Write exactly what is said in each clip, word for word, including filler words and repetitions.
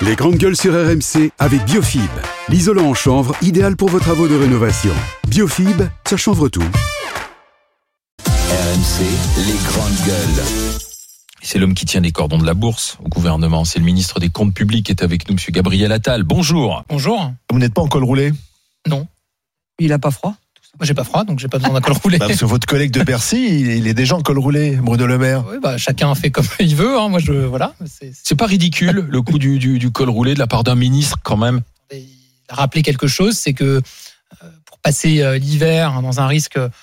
Les grandes gueules sur R M C avec Biofib, l'isolant en chanvre idéal pour vos travaux de rénovation. Biofib, ça chanvre tout. R M C, les grandes gueules. C'est l'homme qui tient les cordons de la bourse au gouvernement. C'est le ministre des Comptes Publics qui est avec nous, monsieur Gabriel Attal. Bonjour. Bonjour. Vous n'êtes pas en col roulé ? Non. Il a pas froid ? Moi, j'ai pas froid, donc j'ai pas besoin d'un col roulé. Bah, parce que votre collègue de Bercy, il est déjà en col roulé, Bruno Le Maire. Oui, bah, chacun fait comme il veut. Hein. Moi, je voilà. C'est, C'est pas ridicule le coup du, du, du col roulé de la part d'un ministre quand même. Il a rappelé quelque chose, c'est que euh, pour passer euh, l'hiver hein, dans un risque euh,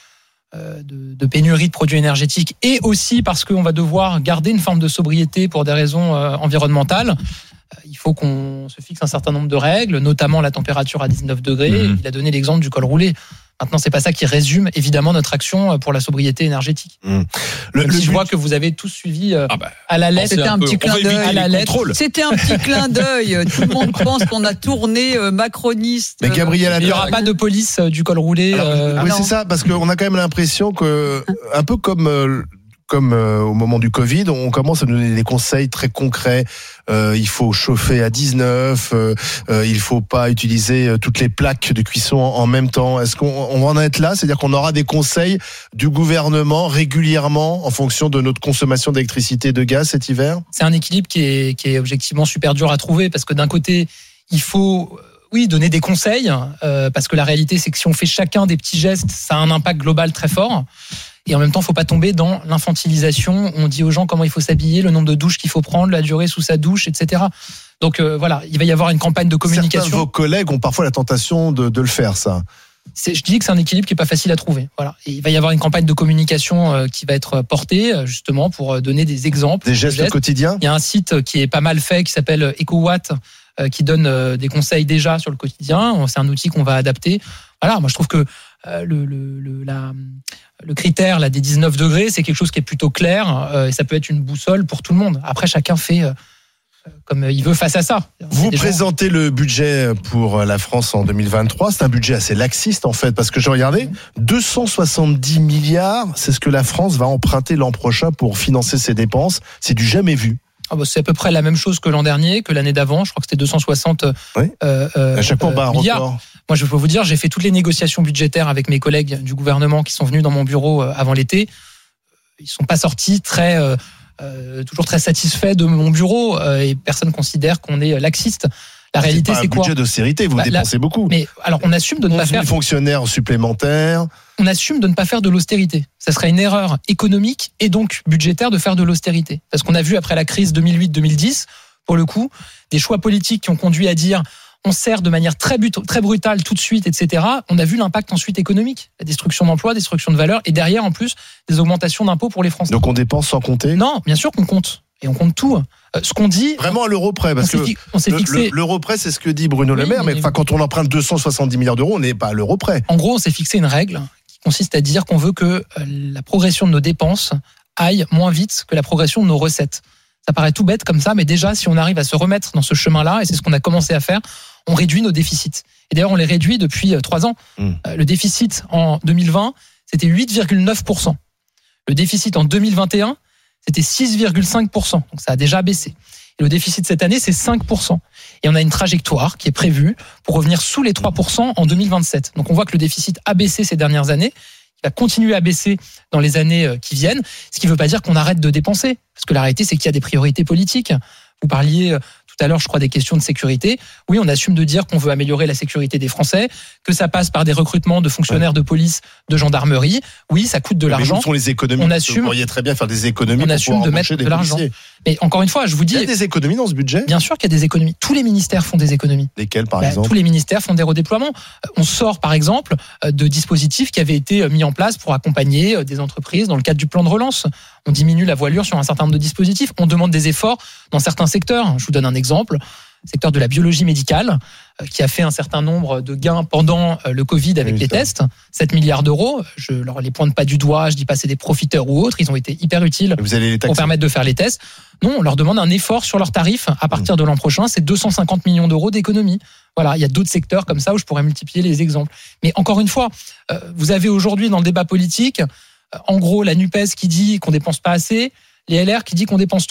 de, de pénurie de produits énergétiques et aussi parce qu'on va devoir garder une forme de sobriété pour des raisons euh, environnementales, euh, il faut qu'on se fixe un certain nombre de règles, notamment la température à dix-neuf degrés. Mmh. Il a donné l'exemple du col roulé. Maintenant, c'est pas ça qui résume évidemment notre action pour la sobriété énergétique. Mmh. Le, Même le si je vois que vous avez tous suivi euh, ah bah, à la lettre. C'était un, un petit clin d'œil à la lettre. C'était un petit clin d'œil. Tout le monde pense qu'on a tourné euh, macroniste. Mais Gabriel, il n'y aura pas de police euh, du col roulé. Alors, euh, oui, c'est ça, parce qu'on a quand même l'impression que, un peu comme. Euh, Comme euh, au moment du Covid, on commence à nous donner des conseils très concrets. Euh, il faut chauffer à dix-neuf, euh, euh, il faut pas utiliser toutes les plaques de cuisson en, en même temps. Est-ce qu'on on va en être là ? C'est-à-dire qu'on aura des conseils du gouvernement régulièrement en fonction de notre consommation d'électricité et de gaz cet hiver ? C'est un équilibre qui est, qui est objectivement super dur à trouver parce que d'un côté, il faut... Oui, donner des conseils, euh, parce que la réalité, c'est que si on fait chacun des petits gestes, ça a un impact global très fort. Et en même temps, il ne faut pas tomber dans l'infantilisation. On dit aux gens comment il faut s'habiller, le nombre de douches qu'il faut prendre, la durée sous sa douche, et cetera. Donc euh, voilà, il va y avoir une campagne de communication. Certains de vos collègues ont parfois la tentation de, de le faire, ça. C'est, je dis que c'est un équilibre qui n'est pas facile à trouver. Voilà. Et il va y avoir une campagne de communication euh, qui va être portée justement pour donner des exemples. Des gestes, gestes quotidiens. Il y a un site qui est pas mal fait qui s'appelle EcoWatt, qui donne des conseils déjà sur le quotidien. C'est un outil qu'on va adapter. Voilà, moi je trouve que le, le, le, la, le critère là, des dix-neuf degrés, c'est quelque chose qui est plutôt clair et ça peut être une boussole pour tout le monde. Après, chacun fait comme il veut face à ça. Vous présentez gens... le budget pour la France en deux mille vingt-trois. C'est un budget assez laxiste en fait, parce que j'ai regardé, mmh. deux cent soixante-dix milliards, c'est ce que la France va emprunter l'an prochain pour financer ses dépenses. C'est du jamais vu. Ah bah c'est à peu près la même chose que l'an dernier, que l'année d'avant. Je crois que c'était deux cent soixante oui. euh, euh, à chaque fois, bah, milliards. Record. Moi, je peux vous dire, j'ai fait toutes les négociations budgétaires avec mes collègues du gouvernement qui sont venus dans mon bureau avant l'été. Ils sont pas sortis très, euh, euh, toujours très satisfaits de mon bureau euh, et personne considère qu'on est laxiste. La réalité, c'est, c'est quoi ? Un budget d'austérité, vous bah, dépensez la... beaucoup. Mais alors, on assume de ne pas faire. Fonctionnaires supplémentaires. On assume de ne pas faire de l'austérité. Ça serait une erreur économique et donc budgétaire de faire de l'austérité. Parce qu'on a vu après la crise deux mille huit deux mille dix, pour le coup, des choix politiques qui ont conduit à dire on sert de manière très, but- très brutale tout de suite, et cetera. On a vu l'impact ensuite économique, la destruction d'emplois, destruction de valeurs, et derrière en plus des augmentations d'impôts pour les Français. Donc on dépense sans compter ? Non, bien sûr qu'on compte. Et on compte tout. Euh, ce qu'on dit. Vraiment à l'euro près, parce on que fi- on s'est le, fixé. Le, l'euro près, c'est ce que dit Bruno oui, Le Maire, mais, mais quand on emprunte deux cent soixante-dix milliards d'euros, on n'est pas à l'euro près. En gros, on s'est fixé une règle qui consiste à dire qu'on veut que euh, la progression de nos dépenses aille moins vite que la progression de nos recettes. Ça paraît tout bête comme ça, mais déjà, si on arrive à se remettre dans ce chemin-là, et c'est ce qu'on a commencé à faire, on réduit nos déficits. Et d'ailleurs, on les réduit depuis euh, trois ans. Mmh. Euh, le déficit en deux mille vingt, c'était huit virgule neuf pour cent. Le déficit en deux mille vingt et un, c'était six virgule cinq pour cent. Donc ça a déjà baissé. Et le déficit cette année, c'est cinq pour cent. Et on a une trajectoire qui est prévue pour revenir sous les trois pour cent en deux mille vingt-sept. Donc on voit que le déficit a baissé ces dernières années. Il va continuer à baisser dans les années qui viennent. Ce qui ne veut pas dire qu'on arrête de dépenser. Parce que la réalité, c'est qu'il y a des priorités politiques. Vous parliez tout à l'heure, je crois, des questions de sécurité. Oui, on assume de dire qu'on veut améliorer la sécurité des Français, que ça passe par des recrutements de fonctionnaires de police, de gendarmerie. Oui, ça coûte de mais l'argent. Mais où sont les économies ? On assume. Vous pourriez très bien faire des économies. On pour assume de mettre de l'argent. Policiers. Mais encore une fois, je vous dis. Il y a des économies dans ce budget ? Bien sûr qu'il y a des économies. Tous les ministères font des économies. Lesquelles, par bah, exemple ? Tous les ministères font des redéploiements. On sort, par exemple, de dispositifs qui avaient été mis en place pour accompagner des entreprises dans le cadre du plan de relance. On diminue la voilure sur un certain nombre de dispositifs. On demande des efforts dans certains secteurs. Je vous donne un exemple. Le secteur de la biologie médicale, qui a fait un certain nombre de gains pendant le Covid avec oui, les tests. sept milliards d'euros. Je leur les pointe pas du doigt, je dis pas c'est des profiteurs ou autres. Ils ont été hyper utiles vous allez les pour permettre de faire les tests. Non, on leur demande un effort sur leurs tarifs. À partir de l'an prochain, c'est deux cent cinquante millions d'euros d'économie. Voilà, il y a d'autres secteurs comme ça où je pourrais multiplier les exemples. Mais encore une fois, vous avez aujourd'hui dans le débat politique, en gros, la NUPES qui dit qu'on dépense pas assez, les L R qui dit qu'on dépense trop.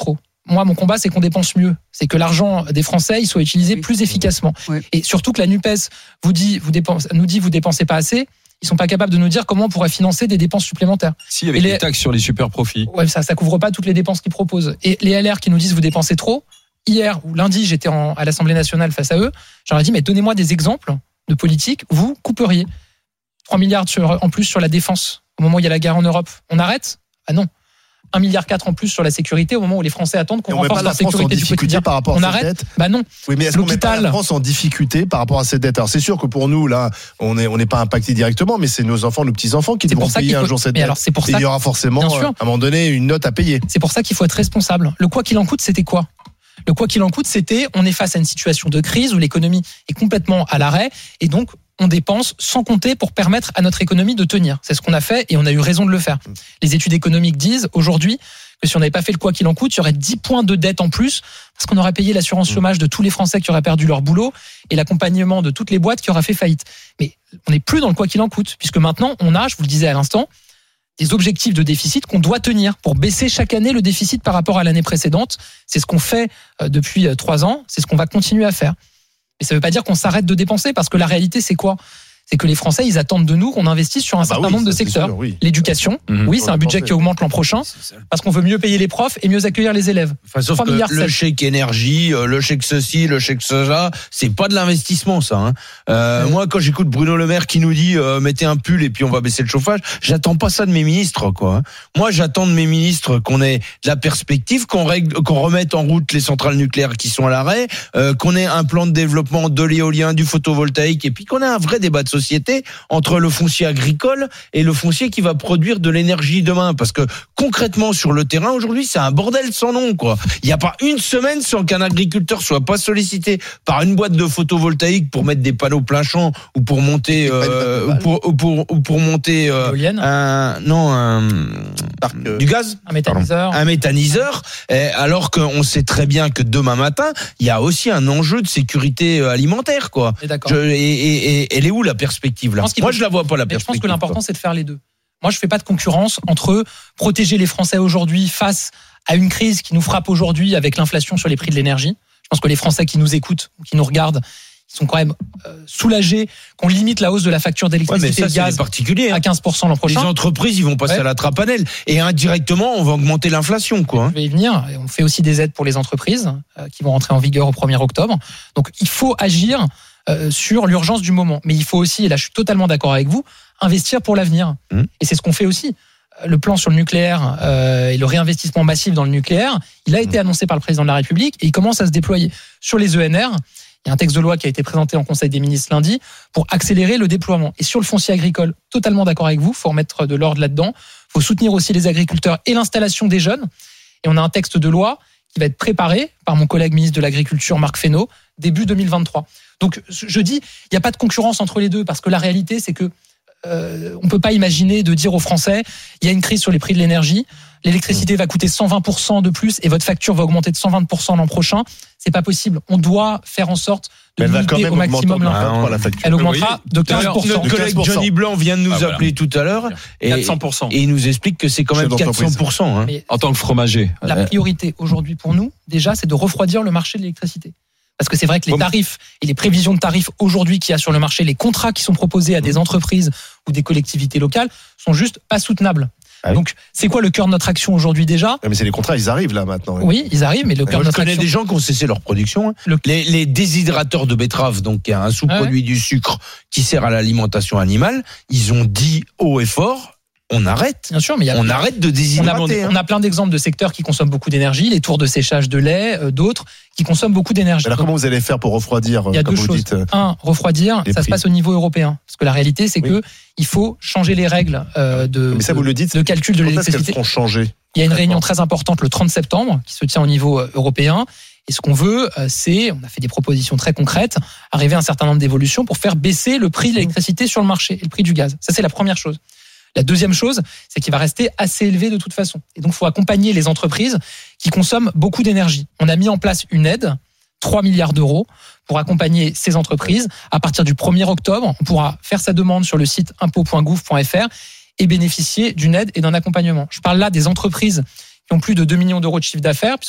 moi, mon combat, c'est qu'on dépense mieux. C'est que l'argent des Français, il soit utilisé oui. plus efficacement. Oui. Et surtout que la NUPES vous dit, vous dépensez, nous dit, vous dépensez pas assez. Ils sont pas capables de nous dire comment on pourrait financer des dépenses supplémentaires. Si, avec les... les taxes sur les super profits. Ouais, ça, ça couvre pas toutes les dépenses qu'ils proposent. Et les L R qui nous disent vous dépensez trop. Hier ou lundi, j'étais en, à l'Assemblée nationale face à eux. J'aurais dit, mais donnez-moi des exemples de politiques où vous couperiez trois milliards sur, en plus sur la défense au moment où il y a la guerre en Europe. On arrête ? Ah non. un virgule quatre milliard en plus sur la sécurité au moment où les Français attendent qu'on renforce la sécurité du quotidien. Par rapport on à arrête cette dette. Bah non. Oui, mais est-ce qu'on met pas la France en difficulté par rapport à cette dette ? Alors c'est sûr que pour nous là, on est on n'est pas impacté directement, mais c'est nos enfants, nos petits enfants qui devront payer un faut... jour cette mais dette. Alors, c'est pour ça Et il y aura forcément à un moment donné une note à payer. C'est pour ça qu'il faut être responsable. Le quoi qu'il en coûte, c'était quoi ? Le quoi qu'il en coûte, c'était on est face à une situation de crise où l'économie est complètement à l'arrêt et donc on dépense sans compter pour permettre à notre économie de tenir. C'est ce qu'on a fait et on a eu raison de le faire. Les études économiques disent aujourd'hui que si on n'avait pas fait le quoi qu'il en coûte, il y aurait dix points de dette en plus parce qu'on aurait payé l'assurance chômage de tous les Français qui auraient perdu leur boulot et l'accompagnement de toutes les boîtes qui auraient fait faillite. Mais on n'est plus dans le quoi qu'il en coûte puisque maintenant on a, je vous le disais à l'instant, des objectifs de déficit qu'on doit tenir pour baisser chaque année le déficit par rapport à l'année précédente. C'est ce qu'on fait depuis trois ans, c'est ce qu'on va continuer à faire. Mais ça ne veut pas dire qu'on s'arrête de dépenser parce que la réalité c'est quoi ? C'est que les Français, ils attendent de nous qu'on investisse sur un ah bah certain oui, nombre de secteurs. Sûr, oui. L'éducation, mmh. oui, c'est un budget qui augmente l'an prochain parce qu'on veut mieux payer les profs et mieux accueillir les élèves. Enfin, sauf que le chèque énergie, le chèque ceci, le chèque cela, c'est pas de l'investissement, ça. Hein. Euh, mmh. Moi, quand j'écoute Bruno Le Maire qui nous dit euh, mettez un pull et puis on va baisser le chauffage, j'attends pas ça de mes ministres, quoi. Moi, j'attends de mes ministres qu'on ait de la perspective, qu'on règle, qu'on remette en route les centrales nucléaires qui sont à l'arrêt, euh, qu'on ait un plan de développement de l'éolien, du photovoltaïque, et puis qu'on ait un vrai débat de société entre le foncier agricole et le foncier qui va produire de l'énergie demain. Parce que concrètement, sur le terrain, aujourd'hui, c'est un bordel sans nom, quoi. Il n'y a pas une semaine sans qu'un agriculteur soit pas sollicité par une boîte de photovoltaïque pour mettre des panneaux plein champ ou pour monter, euh, ou pour, ou pour, ou pour monter, euh, un, non, un, Parc, du gaz. Un méthaniseur. Pardon. Un méthaniseur. Alors qu'on sait très bien que demain matin, il y a aussi un enjeu de sécurité alimentaire, quoi. Je, et, et, et elle est où la perspective là ? Je Moi, faut... je la vois pas la perspective. Je pense que l'important, c'est de faire les deux. Moi, je fais pas de concurrence entre protéger les Français aujourd'hui face à une crise qui nous frappe aujourd'hui avec l'inflation sur les prix de l'énergie. Je pense que les Français qui nous écoutent ou qui nous regardent, ils sont quand même euh, soulagés qu'on limite la hausse de la facture d'électricité ouais, et de gaz particulier, hein. à quinze pour cent l'an prochain. Les entreprises, ils vont passer ouais. à la trappe à l'aile. Et indirectement, on va augmenter l'inflation, quoi. Hein. Je vais y venir. On fait aussi des aides pour les entreprises euh, qui vont rentrer en vigueur au premier octobre. Donc, il faut agir euh, sur l'urgence du moment. Mais il faut aussi, et là je suis totalement d'accord avec vous, investir pour l'avenir. Mmh. Et c'est ce qu'on fait aussi. Le plan sur le nucléaire euh, et le réinvestissement massif dans le nucléaire, il a été annoncé par le président de la République et il commence à se déployer. Sur les E N R, il y a un texte de loi qui a été présenté en Conseil des ministres lundi pour accélérer le déploiement. Et sur le foncier agricole, totalement d'accord avec vous, il faut remettre de l'ordre là-dedans. Il faut soutenir aussi les agriculteurs et l'installation des jeunes. Et on a un texte de loi qui va être préparé par mon collègue ministre de l'Agriculture, Marc Fesneau, début deux mille vingt-trois. Donc je dis, il n'y a pas de concurrence entre les deux parce que la réalité, c'est que Euh, on peut pas imaginer de dire aux Français il y a une crise sur les prix de l'énergie, l'électricité va coûter cent vingt pour cent de plus et votre facture va augmenter de cent vingt pour cent l'an prochain. C'est pas possible. On doit faire en sorte de limiter au maximum l'impact. La facture. Elle augmentera de quinze pour cent. Notre collègue Johnny Blanc vient de nous ah, appeler voilà. tout à l'heure et, quatre cents pour cent. et il nous explique que c'est quand même quatre cents pour cent. Hein. En tant que fromager. La priorité aujourd'hui pour nous, déjà, c'est de refroidir le marché de l'électricité. Parce que c'est vrai que les tarifs et les prévisions de tarifs aujourd'hui qu'il y a sur le marché, les contrats qui sont proposés à des entreprises ou des collectivités locales sont juste pas soutenables. Ah oui. Donc, c'est quoi le cœur de notre action aujourd'hui déjà ? Mais c'est les contrats, ils arrivent là maintenant. Oui, oui ils arrivent, mais le cœur de notre action. Je connais des gens qui ont cessé leur production. Le... Les, les déshydrateurs de betterave, donc un sous-produit ah ouais. du sucre qui sert à l'alimentation animale, ils ont dit haut et fort. On arrête. Bien sûr, mais il y a on arrête de déshydrater. On a, on a plein d'exemples de secteurs qui consomment beaucoup d'énergie, les tours de séchage de lait, euh, d'autres qui consomment beaucoup d'énergie. Alors, comment vous allez faire pour refroidir ? Il y a deux choses. Dites, Un, refroidir, ça prix. se passe au niveau européen. Parce que la réalité, c'est oui. que il faut changer les règles euh, de, mais ça, vous le dites, de calcul de l'électricité. Est-ce qu'elles seront changées ? Il y a une réunion très importante le trente septembre qui se tient au niveau européen. Et ce qu'on veut, c'est, on a fait des propositions très concrètes, arriver à un certain nombre d'évolutions pour faire baisser le prix de l'électricité sur le marché et le prix du gaz. Ça, c'est la première chose. La deuxième chose, c'est qu'il va rester assez élevé de toute façon. Et donc, il faut accompagner les entreprises qui consomment beaucoup d'énergie. On a mis en place une aide, trois milliards d'euros, pour accompagner ces entreprises. À partir du premier octobre, on pourra faire sa demande sur le site impôt point gouv point f r et bénéficier d'une aide et d'un accompagnement. Je parle là des entreprises qui ont plus de deux millions d'euros de chiffre d'affaires, puisque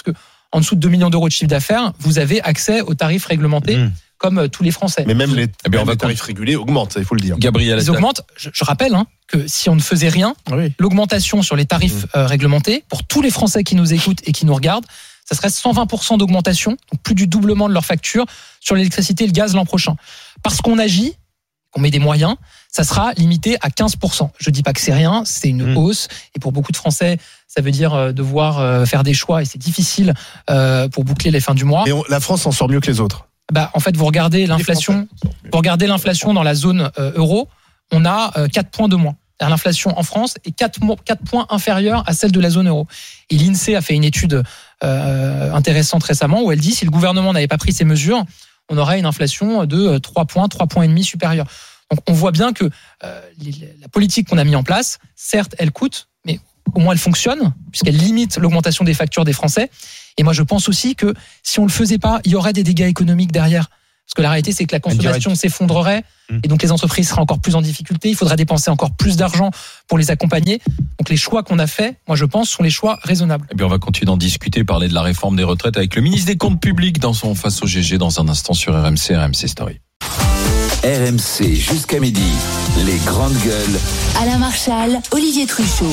en dessous de deux millions d'euros de chiffre d'affaires, vous avez accès aux tarifs réglementés. Mmh. Comme euh, tous les Français. Mais même les, eh bien, même on va les tarifs régulés augmentent, ça, il faut le dire. Gabriel Ils augmentent. Je, je rappelle hein, que si on ne faisait rien, oui. l'augmentation sur les tarifs euh, réglementés, pour tous les Français qui nous écoutent et qui nous regardent, ça serait cent vingt pour cent d'augmentation, donc plus du doublement de leur facture sur l'électricité et le gaz l'an prochain. Parce qu'on agit, qu'on met des moyens, ça sera limité à quinze pour cent. Je dis pas que c'est rien, c'est une mmh. hausse. Et pour beaucoup de Français, ça veut dire devoir faire des choix et c'est difficile euh, pour boucler les fins du mois. Mais on, la France s'en sort mieux que les autres. Bah, en fait, vous regardez l'inflation, vous regardez l'inflation dans la zone euh, euro, on a euh, quatre points de moins. L'inflation en France est quatre, quatre points inférieure à celle de la zone euro. Et l'INSEE a fait une étude euh, intéressante récemment où elle dit si le gouvernement n'avait pas pris ces mesures, on aurait une inflation de trois points, trois points et demi supérieure. Donc on voit bien que euh, les, la politique qu'on a mis en place, certes, elle coûte, mais au moins elle fonctionne puisqu'elle limite l'augmentation des factures des Français. Et moi, je pense aussi que si on le faisait pas, il y aurait des dégâts économiques derrière. Parce que la réalité, c'est que la consommation s'effondrerait et donc les entreprises seraient encore plus en difficulté. Il faudrait dépenser encore plus d'argent pour les accompagner. Donc les choix qu'on a faits, moi je pense, sont les choix raisonnables. Et bien on va continuer d'en discuter, parler de la réforme des retraites avec le ministre des Comptes Publics dans son Face au G G dans un instant sur R M C, R M C Story. R M C jusqu'à midi, les grandes gueules. Alain Marchal, Olivier Truchot.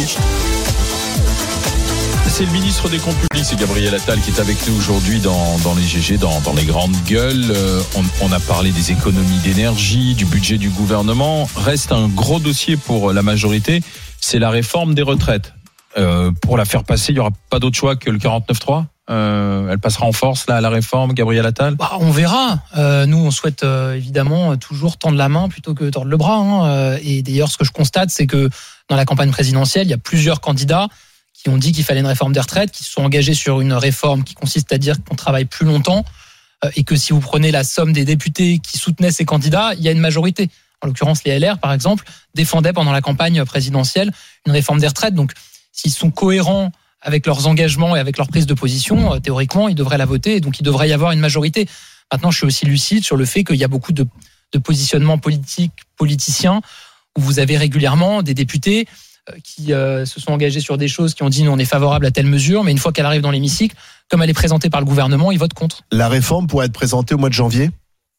C'est le ministre des Comptes Publics, c'est Gabriel Attal qui est avec nous aujourd'hui dans, dans les G G, dans, dans les grandes gueules. Euh, on, on a parlé des économies d'énergie, du budget du gouvernement. Reste un gros dossier pour la majorité, c'est la réforme des retraites. Euh, pour la faire passer, il n'y aura pas d'autre choix que le quarante-neuf trois. Euh, elle passera en force là à la réforme, Gabriel Attal. Bah, on verra. Euh, nous, on souhaite euh, évidemment toujours tendre la main plutôt que tordre le bras. Hein. Et d'ailleurs, ce que je constate, c'est que dans la campagne présidentielle, il y a plusieurs candidats qui ont dit qu'il fallait une réforme des retraites, qui se sont engagés sur une réforme qui consiste à dire qu'on travaille plus longtemps euh, et que si vous prenez la somme des députés qui soutenaient ces candidats, il y a une majorité. En l'occurrence, les L R, par exemple, défendaient pendant la campagne présidentielle une réforme des retraites. Donc, s'ils sont cohérents avec leurs engagements et avec leur prise de position, euh, théoriquement, ils devraient la voter et donc il devrait y avoir une majorité. Maintenant, je suis aussi lucide sur le fait qu'il y a beaucoup de, de positionnements politiques, politiciens, où vous avez régulièrement des députés qui euh, se sont engagés sur des choses, qui ont dit nous on est favorable à telle mesure, mais une fois qu'elle arrive dans l'hémicycle, comme elle est présentée par le gouvernement, ils votent contre. La réforme pourrait être présentée au mois de janvier ?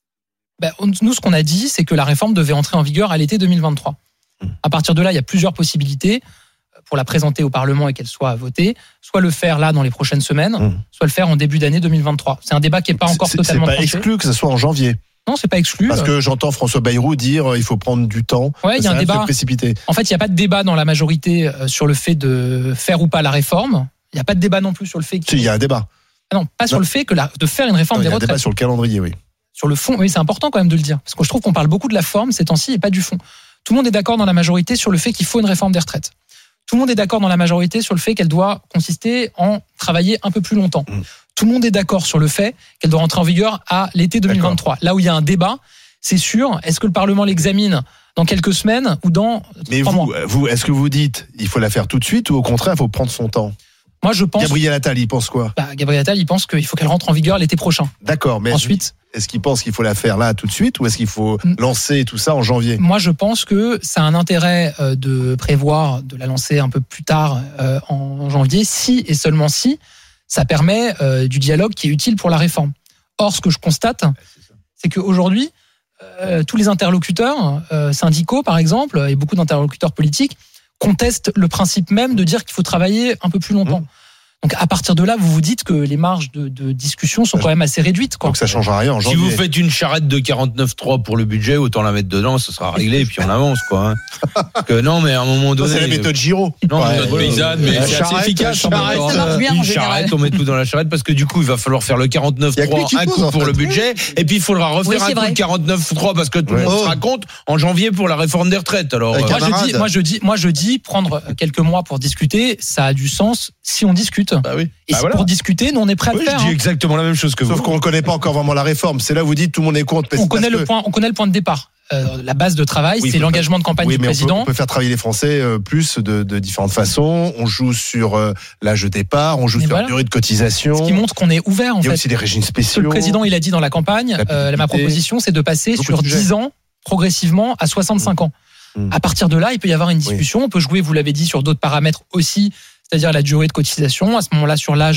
Ben, nous, ce qu'on a dit, c'est que la réforme devait entrer en vigueur à l'été deux mille vingt-trois. Mmh. À partir de là, il y a plusieurs possibilités pour la présenter au Parlement et qu'elle soit votée. Soit le faire là dans les prochaines semaines, mmh. soit le faire en début d'année deux mille vingt-trois. C'est un débat qui n'est pas encore c'est, totalement tranché. tranché. C'est pas exclu que ce soit en janvier. Non, c'est pas exclu. Parce que j'entends François Bayrou dire euh, il faut prendre du temps. Ouais, il y a un débat. Précipité. En fait, il n'y a pas de débat dans la majorité sur le fait de faire ou pas la réforme. Il n'y a pas de débat non plus sur le fait. Si, il y a un débat. Ah non, pas non. sur le fait que la, de faire une réforme non, des il y a retraites. Un débat sur le calendrier, oui. Sur le fond, oui, c'est important quand même de le dire, parce que je trouve qu'on parle beaucoup de la forme ces temps-ci et pas du fond. Tout le monde est d'accord dans la majorité sur le fait qu'il faut une réforme des retraites. Tout le monde est d'accord dans la majorité sur le fait qu'elle doit consister en travailler un peu plus longtemps. Mmh. Tout le monde est d'accord sur le fait qu'elle doit rentrer en vigueur à l'été deux mille vingt-trois. D'accord. Là où il y a un débat, c'est sûr, est-ce que le Parlement l'examine dans quelques semaines ou dans Mais trois vous, mois vous, est-ce que vous dites il faut la faire tout de suite ou au contraire il faut prendre son temps ? Moi, je pense. Gabriel Attal, il pense quoi ? Bah, Gabriel Attal, il pense qu'il faut qu'elle rentre en vigueur l'été prochain. D'accord, mais ensuite, est-ce qu'il pense qu'il faut la faire là tout de suite ou est-ce qu'il faut lancer tout ça en janvier ? Moi, je pense que ça a un intérêt de prévoir de la lancer un peu plus tard en janvier, si et seulement si ça permet du dialogue qui est utile pour la réforme. Or, ce que je constate, c'est qu'aujourd'hui, euh, tous les interlocuteurs euh, syndicaux, par exemple, et beaucoup d'interlocuteurs politiques contestent le principe même de dire qu'il faut travailler un peu plus longtemps. Mmh. Donc à partir de là, vous vous dites que les marges de, de discussion sont quand même assez réduites. Quoi. Donc ça ne changera rien en janvier. Si vous faites une charrette de quarante-neuf trois pour le budget, autant la mettre dedans, ça sera réglé et puis on avance. Quoi, hein. que non, mais à un moment donné... C'est la méthode Giraud. Non, ouais, méthode paysanne, mais c'est assez efficace. Charrette, ça marche bien, une en charrette, on met tout dans la charrette parce que du coup, il va falloir faire le quarante-neuf trois, un coup pour le budget et puis il faudra refaire oui, un coup le quarante-neuf trois parce que tout le monde se raconte en janvier pour la réforme des retraites. Alors, moi, je dis, moi, je dis, moi, je dis, prendre quelques mois pour discuter, ça a du sens si on discute. Bah oui. Et bah si voilà. Pour discuter, nous on est prêts à oui, le faire. Je dis hein. exactement la même chose que Sauf vous. Sauf qu'on ne connaît pas encore vraiment la réforme. C'est là où vous dites tout le monde est contre. On connaît le que... point, on connaît le point de départ. Euh, la base de travail, oui, c'est l'engagement faire... de campagne oui, du mais président. On peut, on peut faire travailler les Français euh, plus de, de différentes façons. On joue sur euh, l'âge de départ, on joue mais sur voilà. la durée de cotisation. Ce qui montre qu'on est ouvert en fait. Il y a fait. aussi des régimes spéciaux. Le président, il a dit dans la campagne, la euh, ma proposition, c'est de passer Beaucoup sur dix ans progressivement à soixante-cinq mmh. ans. Mmh. À partir de là, il peut y avoir une discussion. Oui. On peut jouer, vous l'avez dit, sur d'autres paramètres aussi, c'est-à-dire la durée de cotisation. À ce moment-là, sur l'âge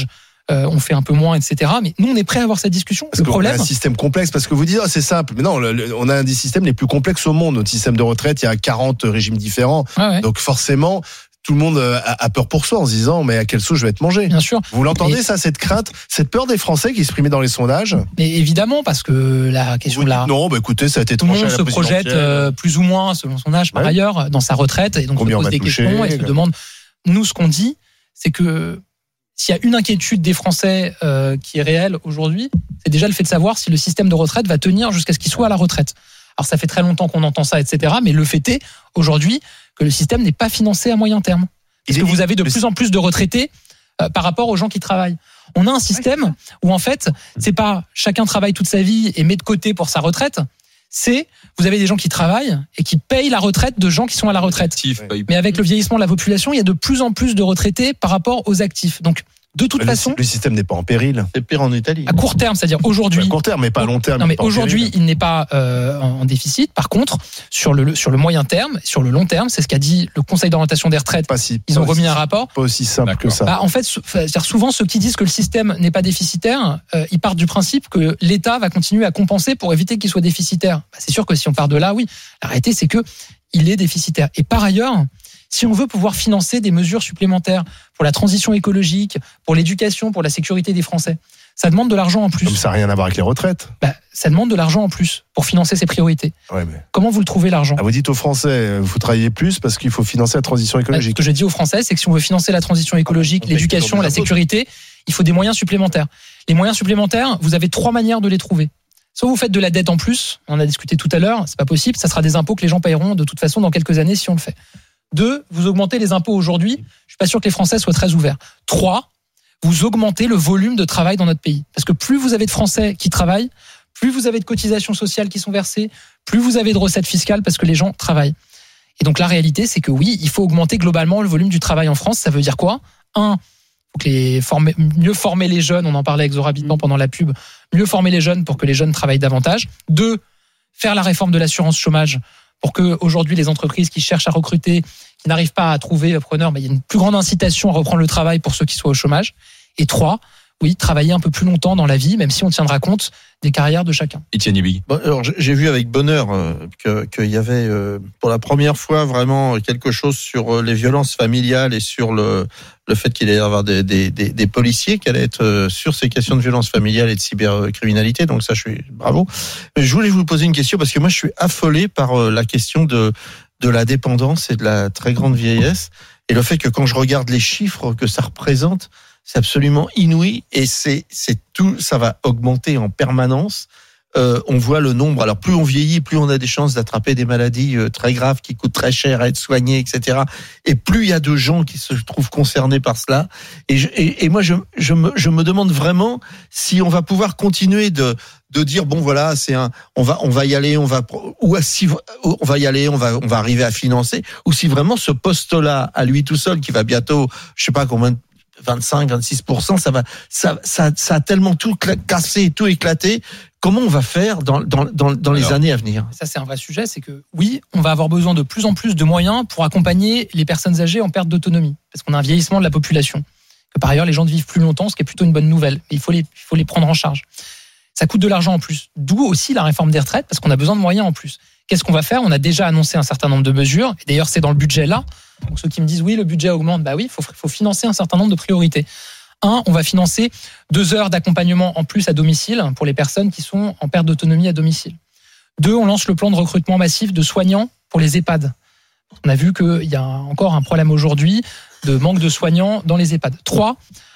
euh, on fait un peu moins, et cetera. Mais nous, on est prêt à avoir cette discussion. Parce le qu'on problème, a un système complexe, parce que vous dites, oh, c'est simple. Mais non, le, le, on a un des systèmes les plus complexes au monde. Notre système de retraite, il y a quarante régimes différents. ouais, ouais. Donc forcément, tout le monde a, a peur pour soi en se disant, mais à quelle sauce je vais être mangé? Bien sûr. Vous l'entendez, Et- ça, cette crainte, cette peur des Français qui exprimait dans les sondages? Mais évidemment, parce que la question Vous de dites, la... non, bah écoutez, ça a été Tout le tranché à monde la se projette présidentielle. euh, plus ou moins, selon son âge, par Ouais. ailleurs, dans sa retraite, et donc Combien se on pose va des toucher, questions et se quoi. demande. Nous, ce qu'on dit, c'est que s'il y a une inquiétude des Français euh, qui est réelle aujourd'hui, c'est déjà le fait de savoir si le système de retraite va tenir jusqu'à ce qu'il soit à la retraite. Alors ça fait très longtemps qu'on entend ça, et cetera. Mais le fait est aujourd'hui que le système n'est pas financé à moyen terme. Parce Il que est- vous avez de le- plus en plus de retraités euh, par rapport aux gens qui travaillent. On a un système où en fait, c'est pas chacun travaille toute sa vie et met de côté pour sa retraite. C'est vous avez des gens qui travaillent et qui payent la retraite de gens qui sont à la retraite. Actif, bah, il- Mais avec le vieillissement de la population, il y a de plus en plus de retraités par rapport aux actifs. Donc, de toute Le, façon, le système n'est pas en péril. C'est pire en Italie. à court terme, c'est-à-dire aujourd'hui, À court terme, mais pas à long terme. non il mais est pas en aujourd'hui, péril. il n'est pas euh, en en déficit. Par contre, sur le sur le moyen terme, sur le long terme, c'est ce qu'a dit le Conseil d'orientation des retraites. Pas si, Ils ont pas remis aussi- un rapport. Pas aussi simple D'accord. que ça. Bah, en fait, sou- c'est-à-dire souvent ceux qui disent que le système n'est pas déficitaire, euh, ils partent du principe que l'État va continuer à compenser pour éviter qu'il soit déficitaire. Bah, c'est sûr que si on part de là, oui. La réalité, c'est que il est déficitaire. Et par ailleurs, si on veut pouvoir financer des mesures supplémentaires pour la transition écologique, pour l'éducation, pour la sécurité des Français, ça demande de l'argent en plus. Comme ça n'a rien à voir avec les retraites. Bah, ça demande de l'argent en plus pour financer ces priorités. Ouais, mais... Comment vous le trouvez l'argent? ah, vous dites aux Français, il faut travailler plus parce qu'il faut financer la transition Bah, Ce écologique. que je dis aux Français, c'est que si on veut financer la transition écologique, on paye l'éducation, toujours des la impôts. sécurité, il faut des moyens supplémentaires. Les moyens supplémentaires, vous avez trois manières de les trouver. Soit vous faites de la dette en plus, on en a discuté tout à l'heure, c'est pas possible, ça sera des impôts que les gens paieront de toute façon dans quelques années si on le fait. Deux, vous augmentez les impôts aujourd'hui, je suis pas sûr que les Français soient très ouverts. Trois, vous augmentez le volume de travail dans notre pays. Parce que plus vous avez de Français qui travaillent, plus vous avez de cotisations sociales qui sont versées, plus vous avez de recettes fiscales parce que les gens travaillent. Et donc la réalité, c'est que oui, il faut augmenter globalement le volume du travail en France. Ça veut dire quoi? Un, faut que les former, mieux former les jeunes, on en parlait avec Zora Bitan pendant la pub, mieux former les jeunes pour que les jeunes travaillent davantage. Deux, faire la réforme de l'assurance chômage pour que aujourd'hui les entreprises qui cherchent à recruter, qui n'arrivent pas à trouver preneur, mais il y a une plus grande incitation à reprendre le travail pour ceux qui sont au chômage. Et trois, oui, travailler un peu plus longtemps dans la vie, même si on tiendra compte des carrières de chacun. Étienne Ibig. Bon, alors, j'ai- j'ai vu avec bonheur euh, que- qu'il y avait euh, pour la première fois vraiment quelque chose sur euh, les violences familiales et sur le, le fait qu'il allait y avoir des, des, des, des policiers qui allaient être euh, sur ces questions de violences familiales et de cybercriminalité. Donc ça, je suis bravo. Mais je voulais vous poser une question parce que moi, je suis affolé par euh, la question de de la dépendance et de la très grande vieillesse et le fait que quand je regarde les chiffres que ça représente, c'est absolument inouï et c'est c'est tout, ça va augmenter en permanence. Euh, on voit le nombre. Alors plus on vieillit, plus on a des chances d'attraper des maladies euh, très graves qui coûtent très cher à être soignées, et cetera. Et plus il y a de gens qui se trouvent concernés par cela. Et, je, et, et moi, je, je, me, je me demande vraiment si on va pouvoir continuer de de dire bon voilà, c'est un, on va on va y aller, on va ou si on va y aller, on va on va arriver à financer, ou si vraiment ce poste-là à lui tout seul qui va bientôt, je sais pas combien. vingt-cinq, vingt-six pour cent, ça va, ça, ça, ça a tellement tout cassé, tout éclaté. Comment on va faire dans, dans, dans, dans les Alors, années à venir? Ça, c'est un vrai sujet, c'est que oui, on va avoir besoin de plus en plus de moyens pour accompagner les personnes âgées en perte d'autonomie, parce qu'on a un vieillissement de la population. Que par ailleurs, les gens vivent plus longtemps, ce qui est plutôt une bonne nouvelle. Mais il faut les, il faut les prendre en charge. Ça coûte de l'argent en plus. D'où aussi la réforme des retraites, parce qu'on a besoin de moyens en plus. Qu'est-ce qu'on va faire? On a déjà annoncé un certain nombre de mesures, et d'ailleurs, c'est dans le budget là. Donc ceux qui me disent oui, le budget augmente, bah oui, il faut, faut financer un certain nombre de priorités. Un, on va financer deux heures d'accompagnement en plus à domicile pour les personnes qui sont en perte d'autonomie à domicile. Deux, on lance le plan de recrutement massif de soignants pour les EHPAD. On a vu qu'il y a encore un problème aujourd'hui de manque de soignants dans les EHPAD. Trois,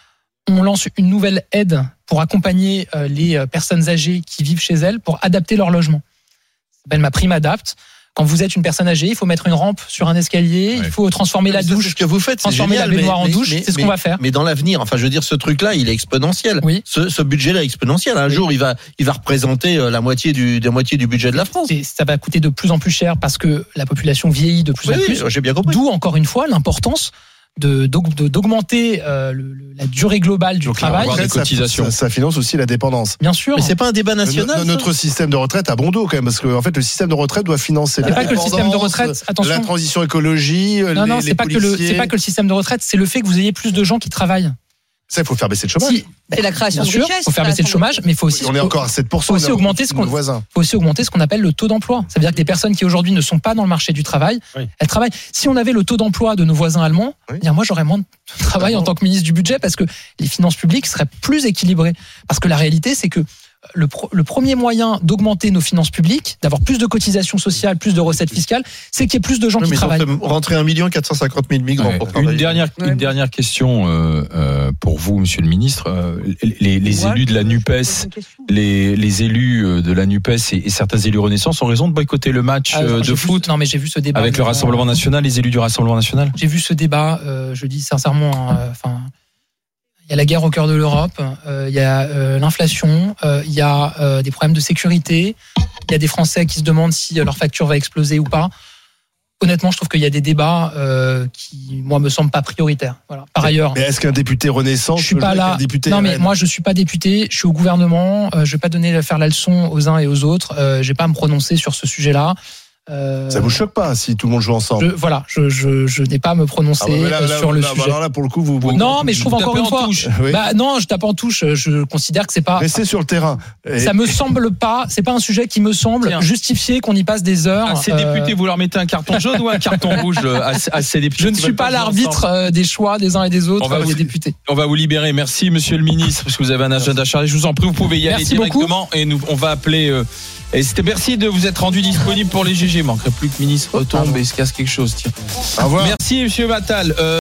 on lance une nouvelle aide pour accompagner les personnes âgées qui vivent chez elles pour adapter leur logement. Ça s'appelle ma prime adapte. Quand vous êtes une personne âgée, il faut mettre une rampe sur un escalier, Ouais. il faut transformer la Ça, c'est douche. ce que vous faites, c'est transformer génial, la baignoire mais- en mais- douche, mais- c'est ce mais- qu'on va faire. Mais dans l'avenir, enfin, je veux dire, ce truc-là, il est exponentiel. Oui. Ce, ce budget-là est exponentiel. Un Oui. jour, il va, il va représenter euh, la moitié du, la moitié du budget de la France. C'est- Ça va coûter de plus en plus cher parce que la population vieillit de plus Oui, en oui, plus. j'ai bien compris. D'où, encore une fois, l'importance de, d'aug- de- d'augmenter euh, le- le- la durée globale du Donc, la travail. retraite, des cotisations. Ça, ça finance aussi la dépendance. Bien sûr. Mais c'est pas un débat national. No- ça Notre système de retraite a bon dos quand même, parce que en fait, le système de retraite doit financer C'est la pas que le système de dépendance, retraite, attention. la transition écologie, Non, les, non, les c'est pas que le, policiers. c'est pas que le système de retraite, c'est le fait que vous ayez plus de gens qui travaillent. Ça, il faut faire baisser le chômage. Si, C'est la création bien de sûr, richesse. faut faire baisser le chômage, mais il faut aussi On est encore à sept pour cent. faut aussi là, augmenter ce nos qu'on- voisins. faut aussi augmenter ce qu'on appelle le taux d'emploi. Ça veut dire que des personnes qui aujourd'hui ne sont pas dans le marché du travail, Oui. elles travaillent. Si on avait le taux d'emploi de nos voisins allemands, Oui. eh bien moi j'aurais moins de travail en tant que ministre du budget parce que les finances publiques seraient plus équilibrées. Parce que la réalité, c'est que le, pro- le premier moyen d'augmenter nos finances publiques, d'avoir plus de cotisations sociales, plus de recettes fiscales, c'est qu'il y ait plus de gens Oui, qui mais ils ont travaillent. fait rentrer un million quatre cent cinquante mille migrants Ouais. pour travailler. Une dernière, Ouais. une dernière question euh, euh, pour vous, Monsieur le Ministre. Euh, les les Ouais, élus de la je NUPES, pose une question. les, les élus euh, de la NUPES et, et certains élus Renaissance ont raison de boycotter le match Ah, euh, j'ai de vu- foot Non mais j'ai vu ce débat. avec le Euh, Rassemblement National, les élus du Rassemblement National. J'ai vu ce débat, euh, je dis sincèrement, hein, enfin, il y a la guerre au cœur de l'Europe, euh, il y a euh, l'inflation, euh, il y a euh, des problèmes de sécurité, il y a des Français qui se demandent si euh, leur facture va exploser ou pas. Honnêtement, je trouve qu'il y a des débats euh, qui, moi, me semblent pas prioritaires. Voilà. Par ailleurs, Mais est-ce qu'un député Renaissance je suis peut pas jouer avec là. un député Non, mais R N? moi, je suis pas député. Je suis au gouvernement. Euh, je vais pas donner faire la leçon aux uns et aux autres. Euh, je vais pas me prononcer sur ce sujet-là. Euh, Ça vous choque pas si tout le monde joue ensemble? je, voilà, je, je, je n'ai pas à me prononcer Ah ouais, mais là, euh, là, sur le là, sujet. Alors là, pour le coup, vous, vous Non, mais je trouve Vous encore tapez une en fois. touche. Oui. Bah non, je tape en touche. Je considère que c'est pas. Restez sur le terrain. Et- Ça me semble pas. C'est pas un sujet qui me semble Tiens. justifier qu'on y passe des heures. À ces Euh, députés, vous leur mettez un carton jaune ou un carton rouge euh, à, à ces députés Je ne qui suis veulent pas jouer l'arbitre ensemble euh, des choix des uns et des autres, On va euh, vous- des députés. On va vous libérer. Merci, Monsieur le Ministre, parce que vous avez un agenda chargé. Je vous en prie, vous pouvez y aller Merci beaucoup. directement et nous, on va appeler. euh, et c'était merci de vous être rendu disponible pour les G G. Il manquerait plus que le ministre retombe et se casse quelque chose. Tiens. Au revoir. Merci, Monsieur Mattal. Euh,